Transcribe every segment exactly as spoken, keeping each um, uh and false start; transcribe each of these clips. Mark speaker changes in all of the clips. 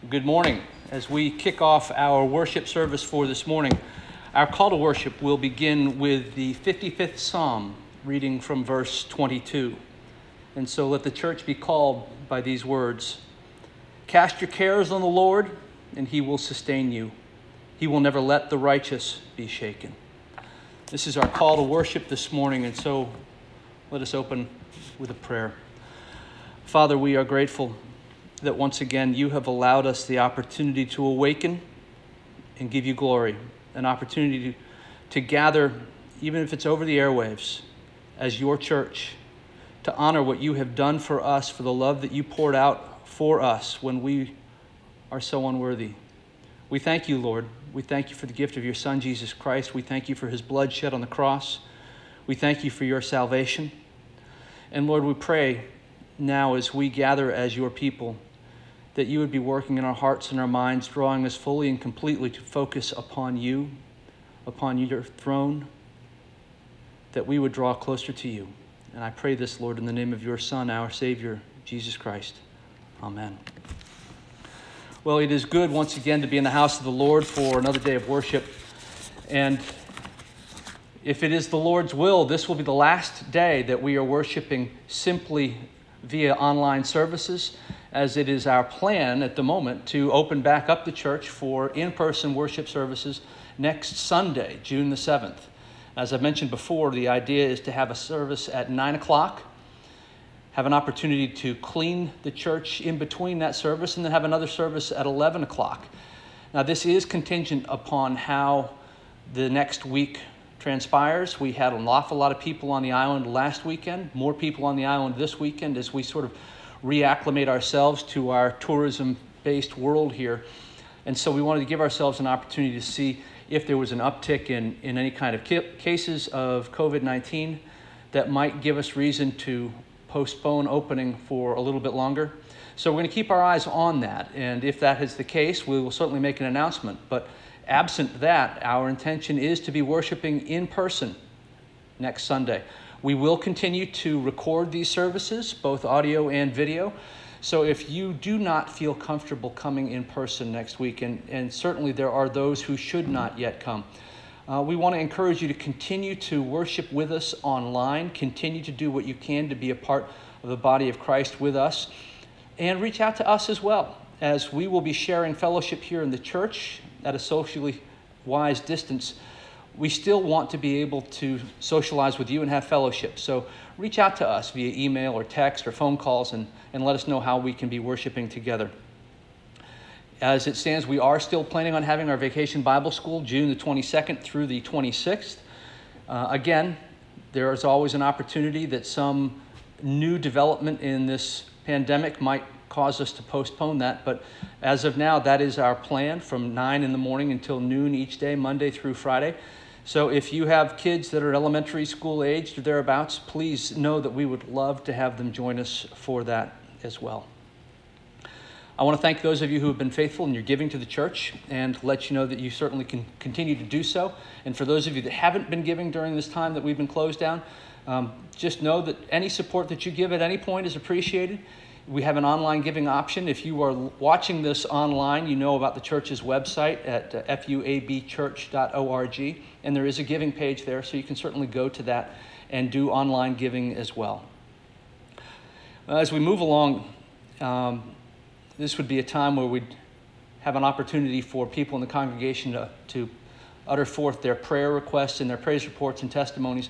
Speaker 1: Good morning. As we kick off our worship service for this morning, our call to worship will begin with the fifty-fifth Psalm, reading from verse twenty-two. And so let the church be called by these words. Cast your cares on the Lord, and he will sustain you. He will never let the righteous be shaken. This is our call to worship this morning, and so let us open with a prayer. Father, we are grateful that once again you have allowed us the opportunity to awaken and give you glory, an opportunity to, to gather, even if it's over the airwaves, as your church, to honor what you have done for us, for the love that you poured out for us when we are so unworthy. We thank you, Lord. We thank you for the gift of your Son, Jesus Christ. We thank you for his blood shed on the cross. We thank you for your salvation. And Lord, we pray now as we gather as your people, that you would be working in our hearts and our minds, drawing us fully and completely to focus upon you, upon your throne, that we would draw closer to you. And I pray this, Lord, in the name of your Son, our Savior, Jesus Christ. Amen. Well, it is good once again to be in the house of the Lord for another day of worship. And if it is the Lord's will, this will be the last day that we are worshiping simply via online services, as it is our plan at the moment to open back up the church for in-person worship services next Sunday, June the seventh. As I mentioned before, the idea is to have a service at nine o'clock, have an opportunity to clean the church in between that service, and then have another service at eleven o'clock. Now, this is contingent upon how the next week transpires. We had an awful lot of people on the island last weekend, more people on the island this weekend as we sort of reacclimate ourselves to our tourism-based world here. And so we wanted to give ourselves an opportunity to see if there was an uptick in, in any kind of ca- cases of covid nineteen that might give us reason to postpone opening for a little bit longer. So we're going to keep our eyes on that. And if that is the case, we will certainly make an announcement. But absent that, our intention is to be worshiping in person next Sunday. We will continue to record these services, both audio and video. So if you do not feel comfortable coming in person next week, and, and certainly there are those who should not yet come, uh, we want to encourage you to continue to worship with us online, continue to do what you can to be a part of the body of Christ with us, and reach out to us as well, as we will be sharing fellowship here in the church at a socially wise distance. We still want to be able to socialize with you and have fellowship. So reach out to us via email or text or phone calls and, and let us know how we can be worshiping together. As it stands, we are still planning on having our Vacation Bible School June the twenty-second through the twenty-sixth. Uh, again, there is always an opportunity that some new development in this pandemic might cause us to postpone that. But as of now, that is our plan from nine in the morning until noon each day, Monday through Friday. So if you have kids that are elementary school aged or thereabouts, please know that we would love to have them join us for that as well. I want to thank those of you who have been faithful in your giving to the church and let you know that you certainly can continue to do so. And for those of you that haven't been giving during this time that we've been closed down, um, just know that any support that you give at any point is appreciated. We have an online giving option. If you are watching this online, you know about the church's website at uh, f u a b church dot org, and there is a giving page there, so you can certainly go to that and do online giving as well. As we move along, um, this would be a time where we'd have an opportunity for people in the congregation to, to utter forth their prayer requests and their praise reports and testimonies.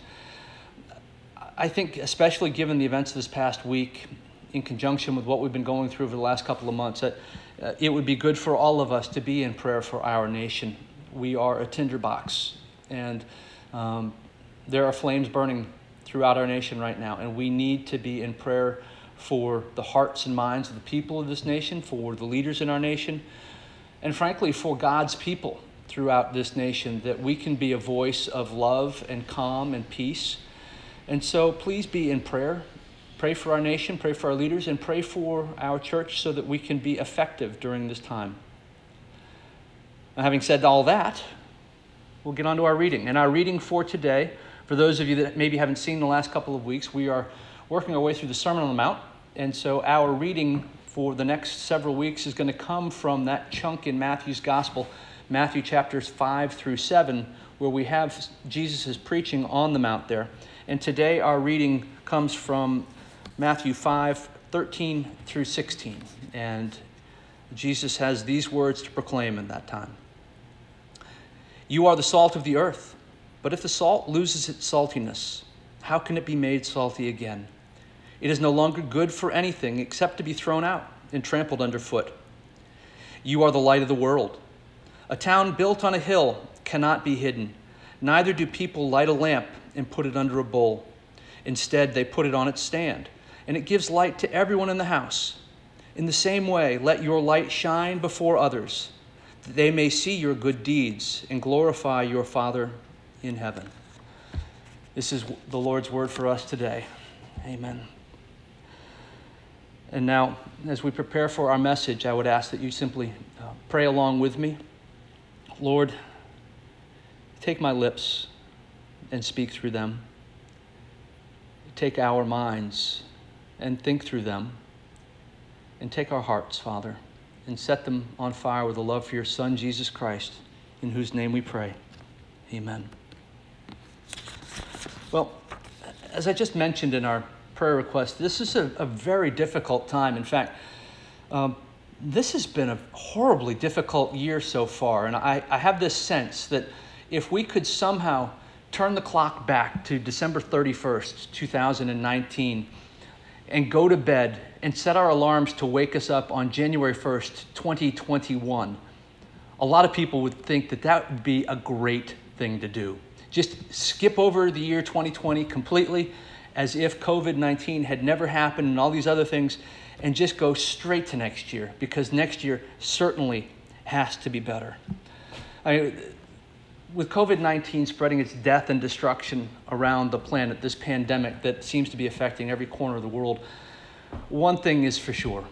Speaker 1: I think, especially given the events of this past week, in conjunction with what we've been going through over the last couple of months, that uh, it would be good for all of us to be in prayer for our nation. We are a tinderbox, and um, there are flames burning throughout our nation right now, and we need to be in prayer for the hearts and minds of the people of this nation, for the leaders in our nation, and frankly, for God's people throughout this nation, that we can be a voice of love and calm and peace. And so please be in prayer. Pray for our nation, pray for our leaders, and pray for our church so that we can be effective during this time. Now, having said all that, we'll get on to our reading. And our reading for today, for those of you that maybe haven't seen the last couple of weeks, we are working our way through the Sermon on the Mount. And so our reading for the next several weeks is going to come from that chunk in Matthew's Gospel, Matthew chapters five through seven, where we have Jesus' preaching on the Mount there. And today our reading comes from Matthew five, thirteen through sixteen. And Jesus has these words to proclaim in that time. You are the salt of the earth, but if the salt loses its saltiness, how can it be made salty again? It is no longer good for anything except to be thrown out and trampled underfoot. You are the light of the world. A town built on a hill cannot be hidden. Neither do people light a lamp and put it under a bowl. Instead, they put it on its stand, and it gives light to everyone in the house. In the same way, let your light shine before others, that they may see your good deeds and glorify your Father in heaven. This is the Lord's word for us today. Amen. And now, as we prepare for our message, I would ask that you simply uh, pray along with me. Lord, take my lips and speak through them. Take our minds and think through them. And take our hearts, Father, and set them on fire with the love for your Son, Jesus Christ, in whose name we pray. Amen. Well, as I just mentioned in our prayer request, this is a, a very difficult time. In fact, um, this has been a horribly difficult year so far. And I, I have this sense that if we could somehow turn the clock back to December thirty-first, two thousand nineteen, and go to bed and set our alarms to wake us up on January first, twenty twenty-one, a lot of people would think that that would be a great thing to do. Just skip over the year twenty twenty completely, as if covid nineteen had never happened and all these other things, and just go straight to next year, because next year certainly has to be better. I, with covid nineteen spreading its death and destruction around the planet, this pandemic that seems to be affecting every corner of the world, one thing is for sure.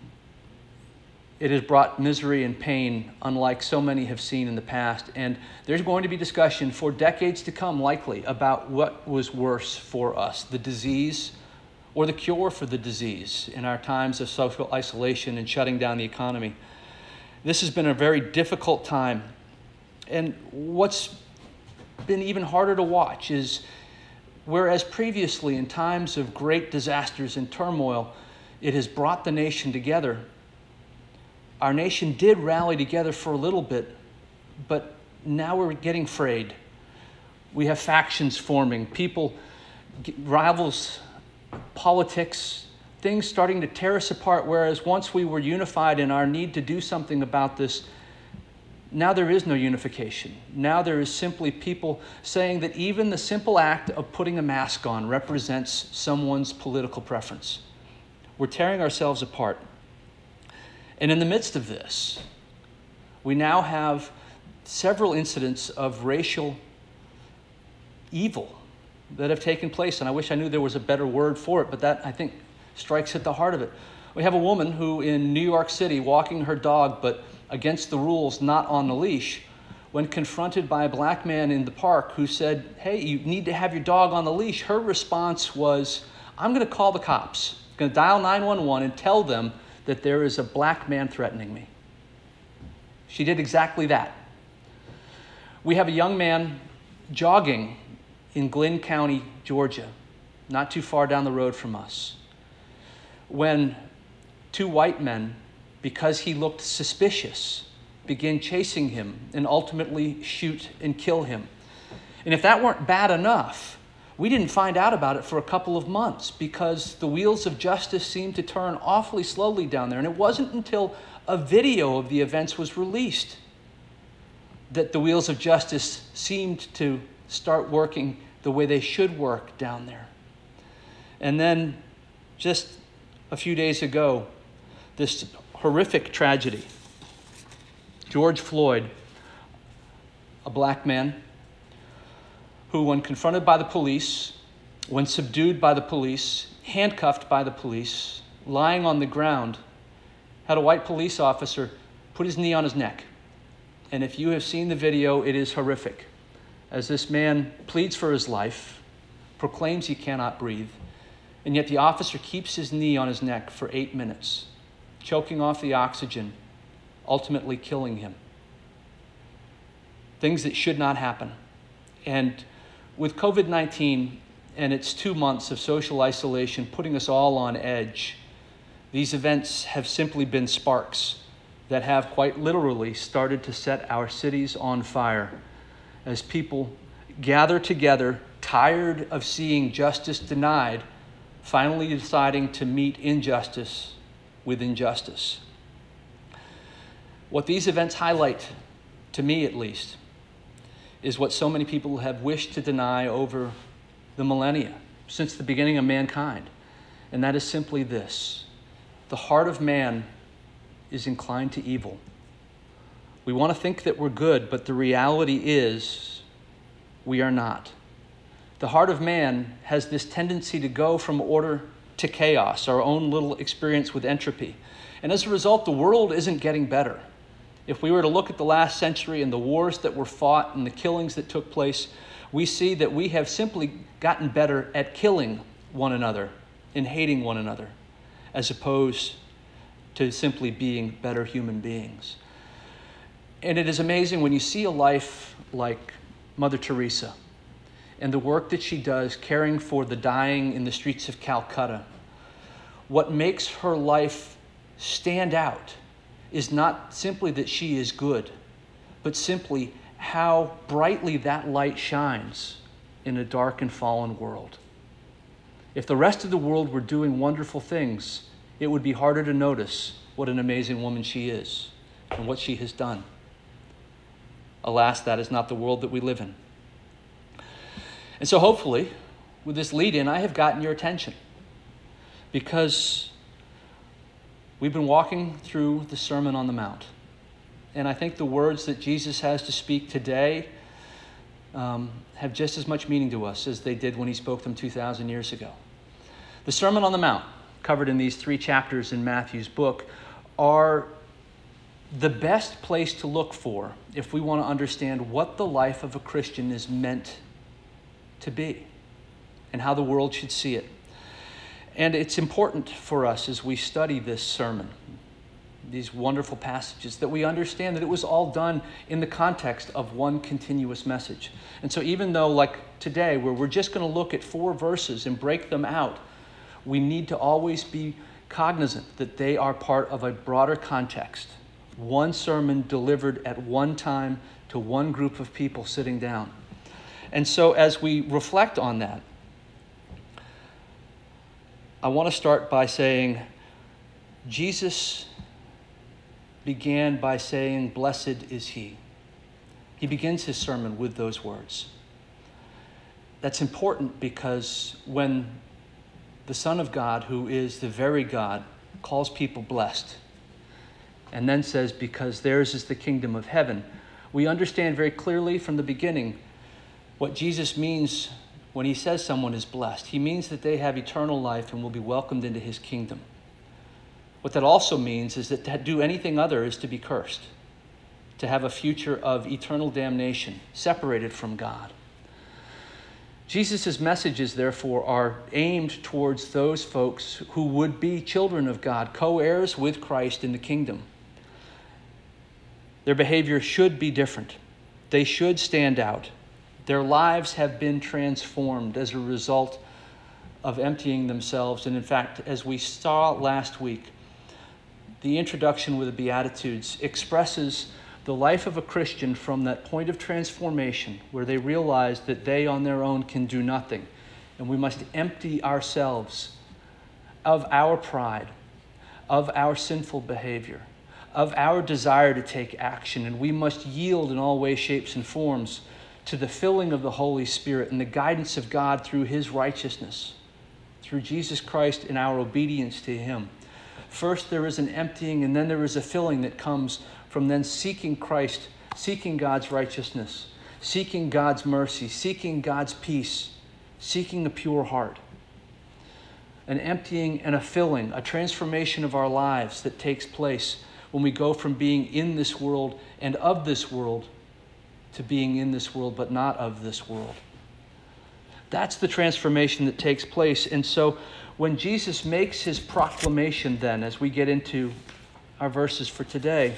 Speaker 1: It has brought misery and pain unlike so many have seen in the past. And there's going to be discussion for decades to come, likely, about what was worse for us, the disease or the cure for the disease in our times of social isolation and shutting down the economy. This has been a very difficult time. And what's been even harder to watch is, whereas previously in times of great disasters and turmoil, it has brought the nation together. Our nation did rally together for a little bit, but now we're getting frayed. We have factions forming, people, rivals, politics, things starting to tear us apart, whereas once we were unified in our need to do something about this, now there is no unification. Now there is simply people saying that even the simple act of putting a mask on represents someone's political preference. We're tearing ourselves apart. And in the midst of this, we now have several incidents of racial evil that have taken place. And I wish I knew there was a better word for it, but that, I think, strikes at the heart of it. We have a woman who in New York City walking her dog, but against the rules, not on the leash, when confronted by a black man in the park who said, hey, you need to have your dog on the leash, her response was, I'm going to call the cops. I'm going to dial nine one one and tell them that there is a black man threatening me. She did exactly that. We have a young man jogging in Glynn County, Georgia, not too far down the road from us, when two white men, because he looked suspicious, began chasing him and ultimately shoot and kill him. And if that weren't bad enough, we didn't find out about it for a couple of months because the wheels of justice seemed to turn awfully slowly down there. And it wasn't until a video of the events was released that the wheels of justice seemed to start working the way they should work down there. And then just a few days ago, this horrific tragedy. George Floyd, a black man, who, when confronted by the police, when subdued by the police, handcuffed by the police, lying on the ground, had a white police officer put his knee on his neck. And if you have seen the video, it is horrific. As this man pleads for his life, proclaims he cannot breathe, and yet the officer keeps his knee on his neck for eight minutes. choking off the oxygen, ultimately killing him. Things that should not happen. And with covid nineteen and its two months of social isolation putting us all on edge, these events have simply been sparks that have quite literally started to set our cities on fire as people gather together, tired of seeing justice denied, finally deciding to meet injustice with injustice. What these events highlight, to me at least, is what so many people have wished to deny over the millennia, since the beginning of mankind. And that is simply this: the heart of man is inclined to evil. We want to think that we're good, but the reality is we are not. The heart of man has this tendency to go from order to chaos, our own little experience with entropy. And as a result, the world isn't getting better. If we were to look at the last century and the wars that were fought and the killings that took place, we see that we have simply gotten better at killing one another and hating one another, as opposed to simply being better human beings. And it is amazing when you see a life like Mother Teresa and the work that she does caring for the dying in the streets of Calcutta. What makes her life stand out is not simply that she is good, but simply how brightly that light shines in a dark and fallen world. If the rest of the world were doing wonderful things, it would be harder to notice what an amazing woman she is and what she has done. Alas, that is not the world that we live in. And so hopefully, with this lead-in, I have gotten your attention, because we've been walking through the Sermon on the Mount. And I think the words that Jesus has to speak today um, have just as much meaning to us as they did when he spoke them two thousand years ago. The Sermon on the Mount, covered in these three chapters in Matthew's book, are the best place to look for if we want to understand what the life of a Christian is meant to be and how the world should see it. And it's important for us as we study this sermon, these wonderful passages, that we understand that it was all done in the context of one continuous message. And so even though, like today, where we're just going to look at four verses and break them out, we need to always be cognizant that they are part of a broader context. One sermon delivered at one time to one group of people sitting down. And so as we reflect on that, I want to start by saying Jesus began by saying, "Blessed is he." He begins his sermon with those words. That's important because when the Son of God, who is the very God, calls people blessed, and then says, "Because theirs is the kingdom of heaven," we understand very clearly from the beginning what Jesus means when he says someone is blessed. He means that they have eternal life and will be welcomed into his kingdom. What that also means is that to do anything other is to be cursed, to have a future of eternal damnation, separated from God. Jesus' messages, therefore, are aimed towards those folks who would be children of God, co-heirs with Christ in the kingdom. Their behavior should be different. They should stand out. Their lives have been transformed as a result of emptying themselves. And in fact, as we saw last week, the introduction with the Beatitudes expresses the life of a Christian from that point of transformation where they realize that they on their own can do nothing. And we must empty ourselves of our pride, of our sinful behavior, of our desire to take action. And we must yield in all ways, shapes, and forms to the filling of the Holy Spirit and the guidance of God through his righteousness, through Jesus Christ and our obedience to him. First, there is an emptying, and then there is a filling that comes from then seeking Christ, seeking God's righteousness, seeking God's mercy, seeking God's peace, seeking a pure heart. An emptying and a filling, a transformation of our lives that takes place when we go from being in this world and of this world to being in this world but not of this world. That's the transformation that takes place. And so when Jesus makes his proclamation then, as we get into our verses for today,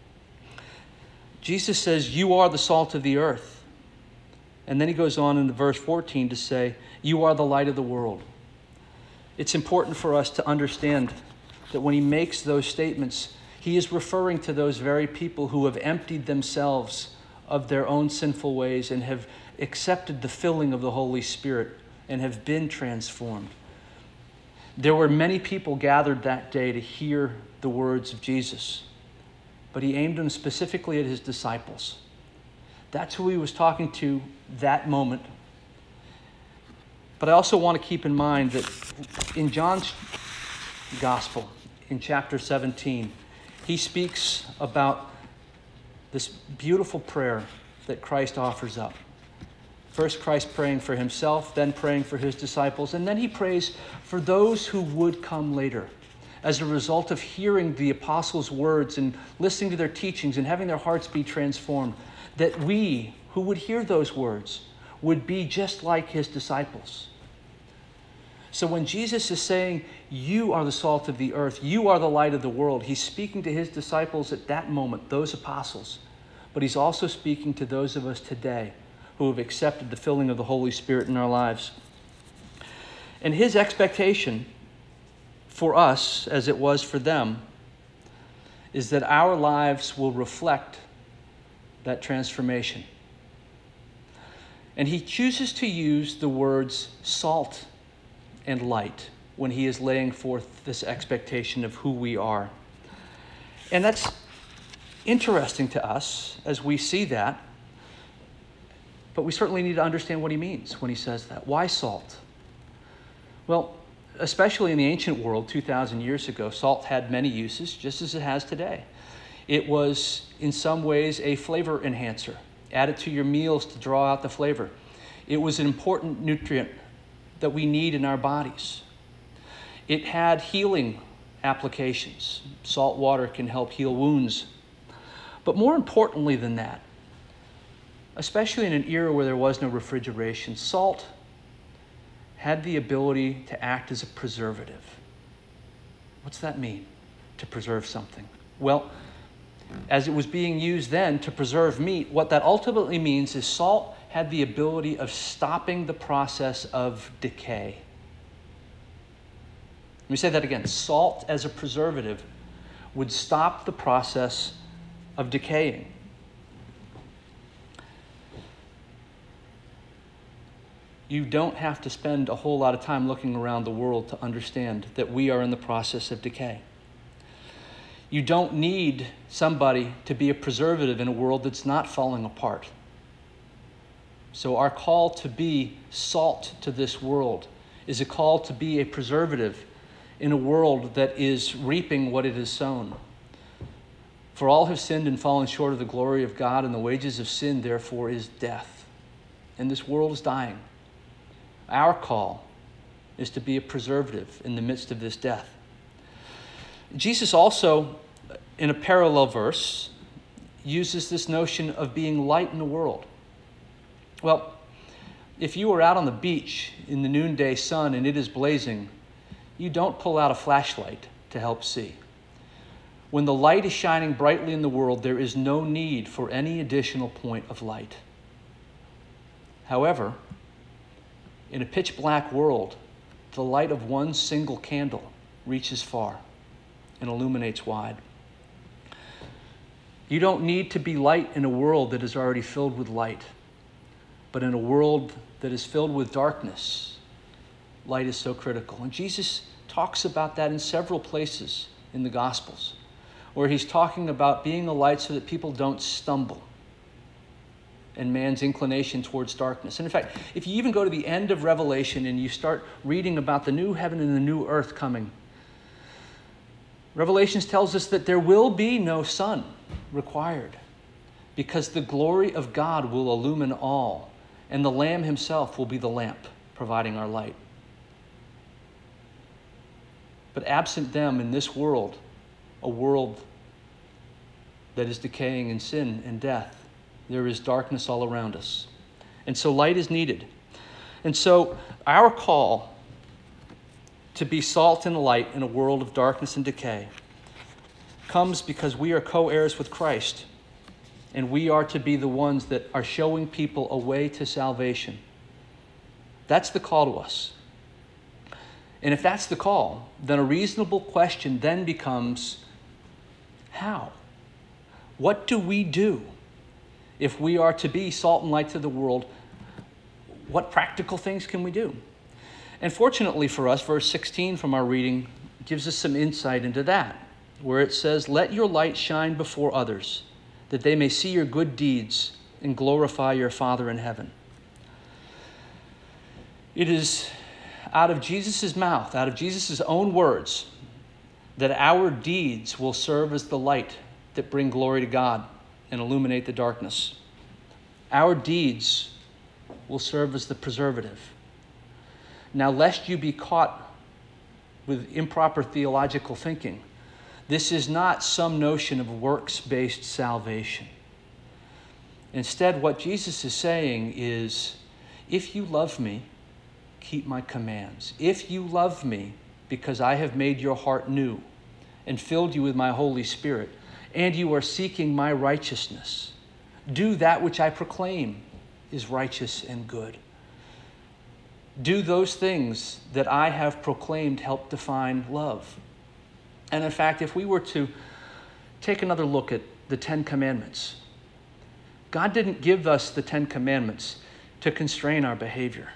Speaker 1: Jesus says, "You are the salt of the earth." And then he goes on in verse fourteen to say, "You are the light of the world." It's important for us to understand that when he makes those statements, he is referring to those very people who have emptied themselves of their own sinful ways and have accepted the filling of the Holy Spirit and have been transformed. There were many people gathered that day to hear the words of Jesus, but he aimed them specifically at his disciples. That's who he was talking to that moment. But I also want to keep in mind that in John's gospel, in chapter seventeen, he speaks about this beautiful prayer that Christ offers up. First, Christ praying for himself, then praying for his disciples, and then he prays for those who would come later as a result of hearing the apostles' words and listening to their teachings and having their hearts be transformed, that we who would hear those words would be just like his disciples. So when Jesus is saying, "You are the salt of the earth, you are the light of the world," he's speaking to his disciples at that moment, those apostles. But he's also speaking to those of us today who have accepted the filling of the Holy Spirit in our lives. And his expectation for us, as it was for them, is that our lives will reflect that transformation. And he chooses to use the words salt and light when he is laying forth this expectation of who we are. And that's interesting to us as we see that, but we certainly need to understand what he means when he says that. Why salt? Well, especially in the ancient world two thousand years ago, salt had many uses, just as it has today. It was, in some ways, a flavor enhancer. Add it to your meals to draw out the flavor. It was an important nutrient that we need in our bodies. It had healing applications. Salt water can help heal wounds. But more importantly than that, especially in an era where there was no refrigeration, salt had the ability to act as a preservative. What's that mean, to preserve something? Well, as it was being used then to preserve meat, what that ultimately means is salt had the ability of stopping the process of decay. Let me say that again. Salt as a preservative would stop the process of decaying. You don't have to spend a whole lot of time looking around the world to understand that we are in the process of decay. You don't need somebody to be a preservative in a world that's not falling apart. So our call to be salt to this world is a call to be a preservative in a world that is reaping what it has sown. For all have sinned and fallen short of the glory of God, and the wages of sin, therefore, is death. And this world is dying. Our call is to be a preservative in the midst of this death. Jesus also, in a parallel verse, uses this notion of being light in the world. Well, if you are out on the beach in the noonday sun and it is blazing, you don't pull out a flashlight to help see. When the light is shining brightly in the world, there is no need for any additional point of light. However, in a pitch black world, the light of one single candle reaches far and illuminates wide. You don't need to be light in a world that is already filled with light. But in a world that is filled with darkness, light is so critical. And Jesus talks about that in several places in the Gospels, where he's talking about being a light so that people don't stumble and man's inclination towards darkness. And in fact, if you even go to the end of Revelation and you start reading about the new heaven and the new earth coming, Revelation tells us that there will be no sun required because the glory of God will illumine all, and the Lamb himself will be the lamp providing our light. But absent them in this world, a world that is decaying in sin and death, there is darkness all around us. And so light is needed. And so our call to be salt and light in a world of darkness and decay comes because we are co-heirs with Christ, and we are to be the ones that are showing people a way to salvation. That's the call to us. And if that's the call, then a reasonable question then becomes, how? What do we do if we are to be salt and light to the world? What practical things can we do? And fortunately for us, verse sixteen from our reading gives us some insight into that, where it says, "Let your light shine before others, that they may see your good deeds and glorify your Father in heaven." It is out of Jesus' mouth, out of Jesus' own words, that our deeds will serve as the light that bring glory to God and illuminate the darkness. Our deeds will serve as the preservative. Now, lest you be caught with improper theological thinking, this is not some notion of works-based salvation. Instead, what Jesus is saying is, if you love me, keep my commands. If you love me because I have made your heart new and filled you with my Holy Spirit, and you are seeking my righteousness, do that which I proclaim is righteous and good. Do those things that I have proclaimed help define love. And in fact, if we were to take another look at the Ten Commandments, God didn't give us the Ten Commandments to constrain our behavior.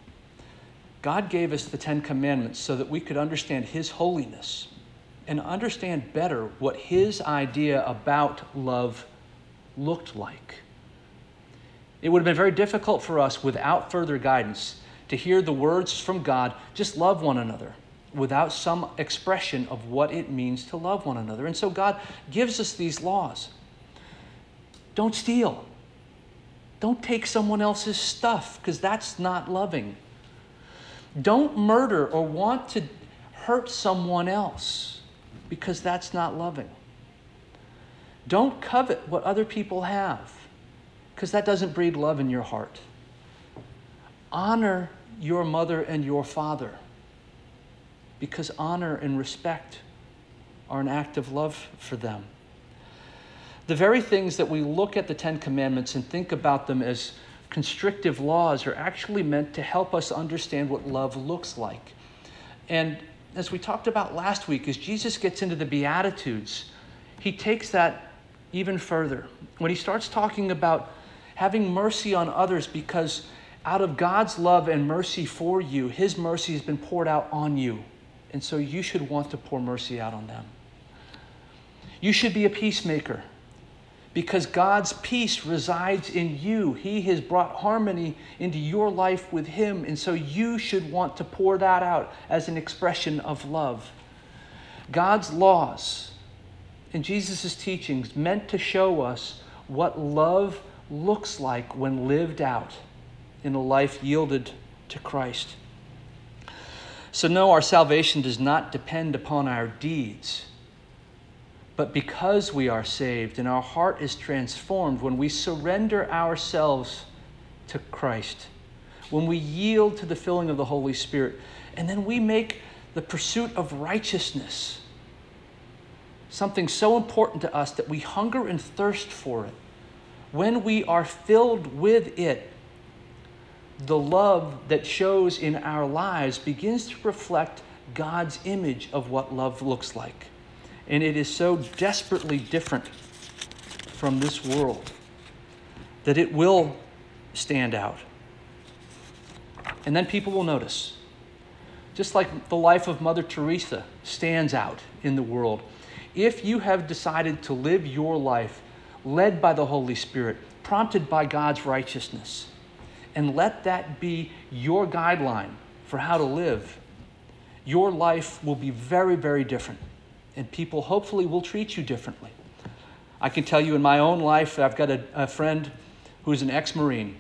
Speaker 1: God gave us the Ten Commandments so that we could understand His holiness and understand better what His idea about love looked like. It would have been very difficult for us without further guidance to hear the words from God, just love one another, without some expression of what it means to love one another. And so God gives us these laws. Don't steal. Don't take someone else's stuff, because that's not loving. Don't murder or want to hurt someone else, because that's not loving. Don't covet what other people have, because that doesn't breed love in your heart. Honor your mother and your father, because honor and respect are an act of love for them. The very things that we look at the Ten Commandments and think about them as constrictive laws are actually meant to help us understand what love looks like. And as we talked about last week, as Jesus gets into the Beatitudes, he takes that even further. When he starts talking about having mercy on others, because out of God's love and mercy for you, His mercy has been poured out on you. And so you should want to pour mercy out on them. You should be a peacemaker, because God's peace resides in you. He has brought harmony into your life with Him, and so you should want to pour that out as an expression of love. God's laws and Jesus' teachings meant to show us what love looks like when lived out in a life yielded to Christ. So no, our salvation does not depend upon our deeds. But because we are saved and our heart is transformed when we surrender ourselves to Christ, when we yield to the filling of the Holy Spirit, and then we make the pursuit of righteousness something so important to us that we hunger and thirst for it, when we are filled with it, the love that shows in our lives begins to reflect God's image of what love looks like. And it is so desperately different from this world that it will stand out. And then people will notice. Just like the life of Mother Teresa stands out in the world. If you have decided to live your life led by the Holy Spirit, prompted by God's righteousness, and let that be your guideline for how to live, your life will be very, very different. And people hopefully will treat you differently. I can tell you in my own life, I've got a, a friend who's an ex-Marine.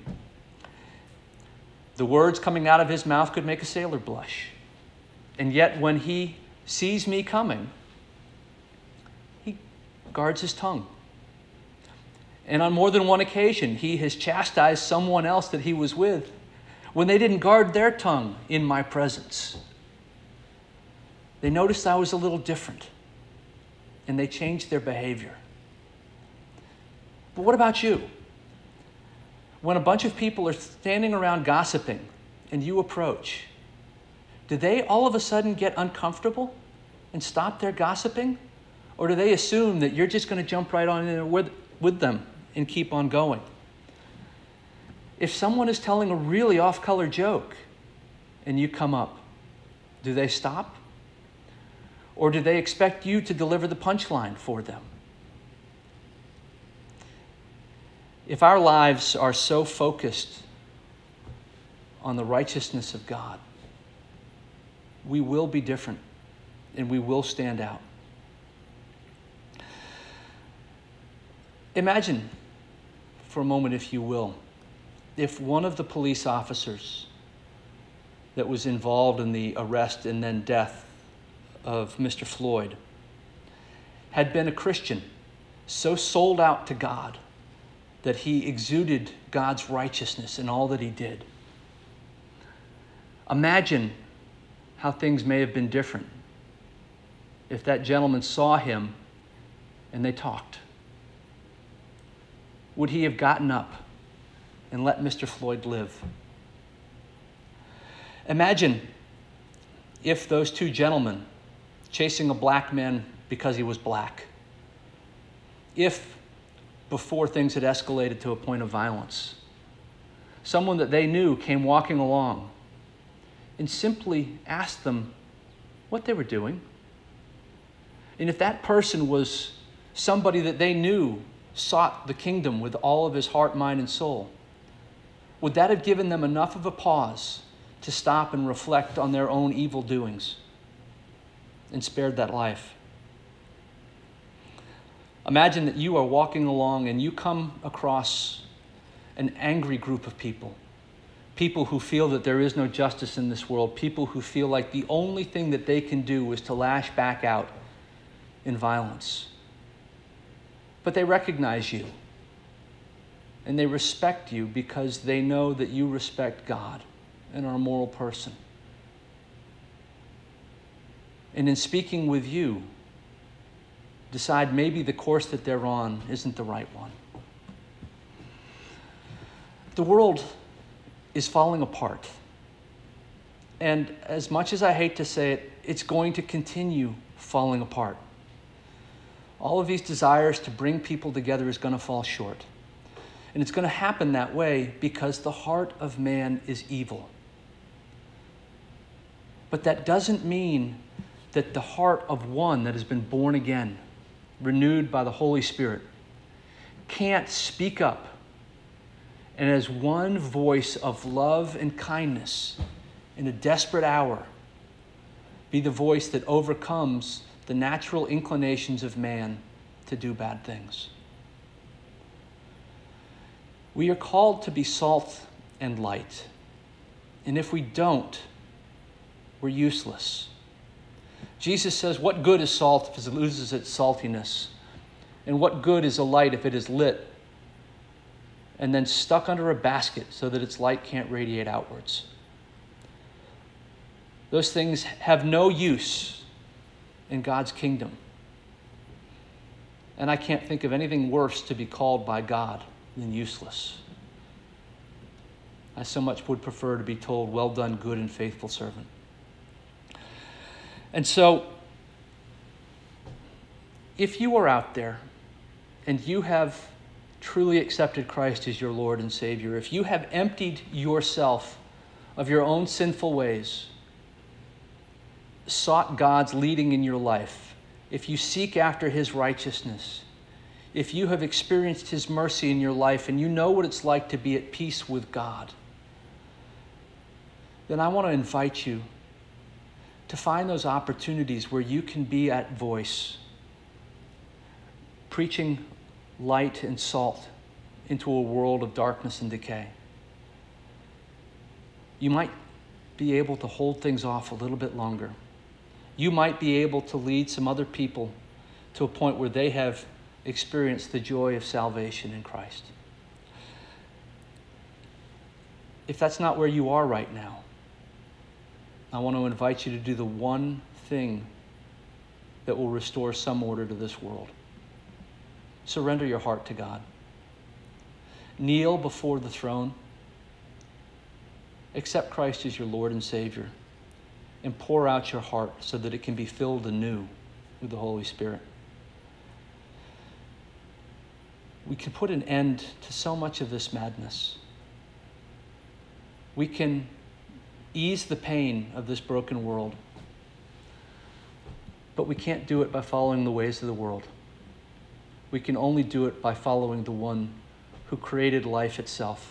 Speaker 1: The words coming out of his mouth could make a sailor blush. And yet when he sees me coming, he guards his tongue. And on more than one occasion, he has chastised someone else that he was with when they didn't guard their tongue in my presence. They noticed I was a little different. and they change their behavior. But what about you? When a bunch of people are standing around gossiping and you approach, do they all of a sudden get uncomfortable and stop their gossiping? Or do they assume that you're just going to jump right on in there with, with them and keep on going? If someone is telling a really off-color joke and you come up, do they stop? Or do they expect you to deliver the punchline for them? If our lives are so focused on the righteousness of God, we will be different and we will stand out. Imagine for a moment, if you will, if one of the police officers that was involved in the arrest and then death of Mister Floyd had been a Christian, so sold out to God that he exuded God's righteousness in all that he did. Imagine how things may have been different if that gentleman saw him and they talked. Would he have gotten up and let Mister Floyd live? Imagine if those two gentlemen chasing a black man because he was black, if before things had escalated to a point of violence, someone that they knew came walking along and simply asked them what they were doing. And if that person was somebody that they knew sought the kingdom with all of his heart, mind, and soul, would that have given them enough of a pause to stop and reflect on their own evil doings and spared that life? Imagine that you are walking along and you come across an angry group of people, people who feel that there is no justice in this world, people who feel like the only thing that they can do is to lash back out in violence. But they recognize you and they respect you because they know that you respect God and are a moral person. And in speaking with you, decide maybe the course that they're on isn't the right one. The world is falling apart. And as much as I hate to say it, it's going to continue falling apart. All of these desires to bring people together is going to fall short. And it's going to happen that way because the heart of man is evil. But that doesn't mean that the heart of one that has been born again, renewed by the Holy Spirit, can't speak up and as one voice of love and kindness in a desperate hour be the voice that overcomes the natural inclinations of man to do bad things. We are called to be salt and light. And if we don't, we're useless. Jesus says, what good is salt if it loses its saltiness? And what good is a light if it is lit and then stuck under a basket so that its light can't radiate outwards? Those things have no use in God's kingdom. And I can't think of anything worse to be called by God than useless. I so much would prefer to be told, well done, good and faithful servant. And so, if you are out there and you have truly accepted Christ as your Lord and Savior, if you have emptied yourself of your own sinful ways, sought God's leading in your life, if you seek after His righteousness, if you have experienced His mercy in your life and you know what it's like to be at peace with God, then I want to invite you to find those opportunities where you can be at voice, preaching light and salt into a world of darkness and decay. You might be able to hold things off a little bit longer. You might be able to lead some other people to a point where they have experienced the joy of salvation in Christ. If that's not where you are right now, I want to invite you to do the one thing that will restore some order to this world. Surrender your heart to God. Kneel before the throne. Accept Christ as your Lord and Savior, and pour out your heart so that it can be filled anew with the Holy Spirit. We can put an end to so much of this madness. We can ease the pain of this broken world, but we can't do it by following the ways of the world. We can only do it by following the one who created life itself.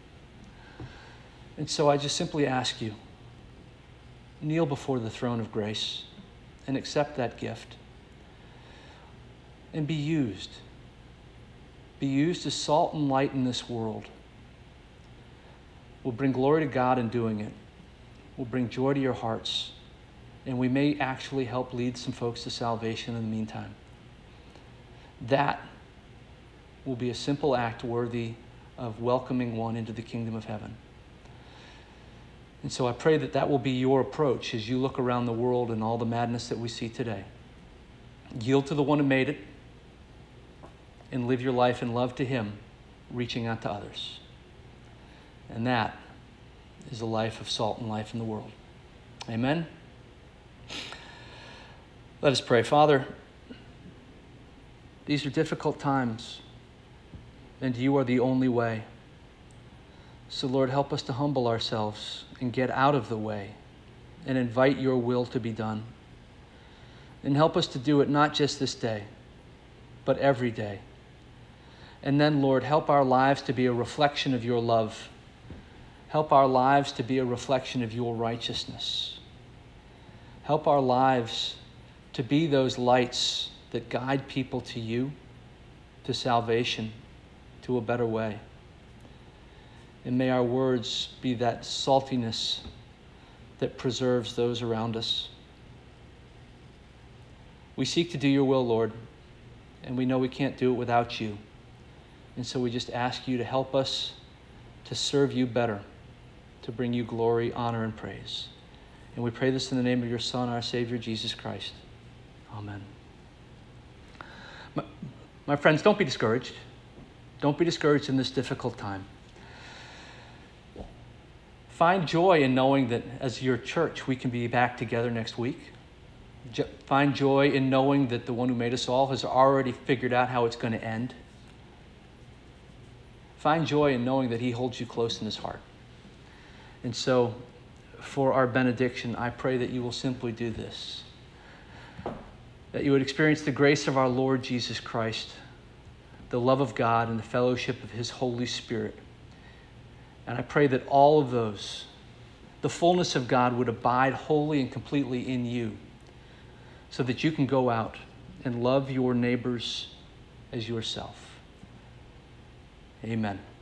Speaker 1: And so I just simply ask you, kneel before the throne of grace and accept that gift. And be used. Be used as salt and light in this world. We'll bring glory to God in doing it. We'll bring joy to your hearts. And we may actually help lead some folks to salvation in the meantime. That will be a simple act worthy of welcoming one into the kingdom of heaven. And so I pray that that will be your approach as you look around the world and all the madness that we see today. Yield to the one who made it and live your life in love to him, reaching out to others. And that is a life of salt and life in the world. Amen? Let us pray. Father, these are difficult times, and you are the only way. So, Lord, help us to humble ourselves and get out of the way and invite your will to be done. And help us to do it not just this day, but every day. And then, Lord, help our lives to be a reflection of your love. Help our lives to be a reflection of your righteousness. Help our lives to be those lights that guide people to you, to salvation, to a better way. And may our words be that saltiness that preserves those around us. We seek to do your will, Lord, and we know we can't do it without you. And so we just ask you to help us to serve you better, to bring you glory, honor, and praise. And we pray this in the name of your Son, our Savior, Jesus Christ. Amen. My, my friends, don't be discouraged. Don't be discouraged in this difficult time. Find joy in knowing that as your church, we can be back together next week. Jo- find joy in knowing that the one who made us all has already figured out how it's going to end. Find joy in knowing that he holds you close in his heart. And so, for our benediction, I pray that you will simply do this. That you would experience the grace of our Lord Jesus Christ, the love of God, and the fellowship of his Holy Spirit. And I pray that all of those, the fullness of God, would abide wholly and completely in you, so that you can go out and love your neighbors as yourself. Amen.